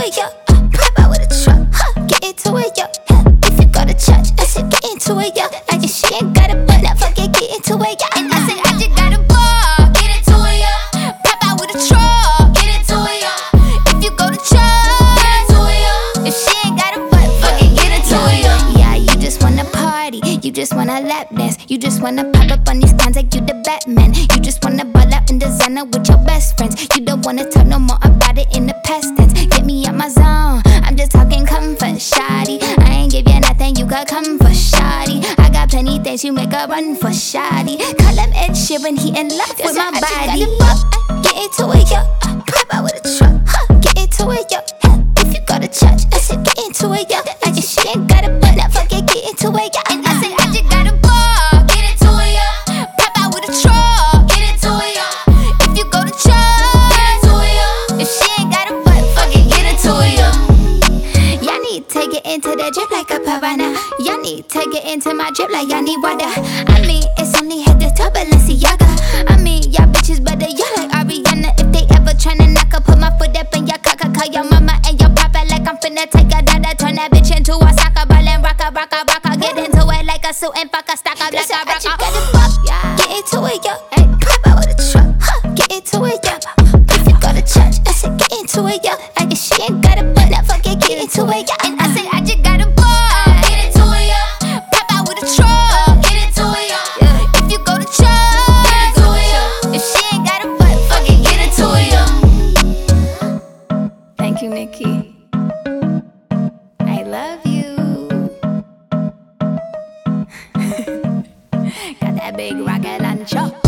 it, yeah. Pop out with a truck, get into it, yeah. If you go to church, I said get into it, yeah. I guess she ain't got a butt, now fuck it, get into it, yeah. And I said I just got a ball, get into it, yeah. Pop out with a truck, get into it, yeah. If you go to church, get into it, yeah. If she ain't got a butt, fuck it, get into it, yeah. Yeah, you just wanna party, you just wanna lap dance, you just wanna pop up on these cons like you the Batman. You just wanna ball out in designer with your best friends. You don't wanna talk no more about it in the past tense. Get me out my zone, I'm just talking comfort, shawty. I ain't give you nothing, you could come for shawty. I got plenty things, you make a run for shawty. Call him Ed Sheeran, he in love with my body. Get into it, yeah. Pop out with a truck, get into it, yeah. If you go to church, I said get into it, yeah. I guess she ain't got a butt, now fuck it, get into it, yeah. And I said I just got a ball, get into it, yeah. Pop out with a truck, get into it, yeah. If you go to church, get into it, yeah. If she ain't got a butt, fuck it, get into it, yeah. Y'all need to get into the drip like a piranha. Y'all need to get into my drip like y'all need water. I mean, it's only head to toe, Balenciaga. I mean, y'all bitches better, y'all like Ariana. If they ever tryna knock up, put my foot up in your cocker. Call your mama and your papa like I'm finna take a dada. Turn that bitch into a soccer ball and rock a. Get into it like a suit and fuck a stock up like a rocker. Get into it, yeah. Pop out with a truck, get into it, yeah. If you go to church, I said get into it, yeah. I guess she ain't got a butt, now fuck it, get into it, yeah. And I said I just got a ball, get into it, yeah. Pop out with a truck, get into it, yeah. If you go to church, get into it, yeah. If she ain't got a butt, fuck it, get into it, yeah. Thank you, Nikki. I love you. Got that big rocket launcher.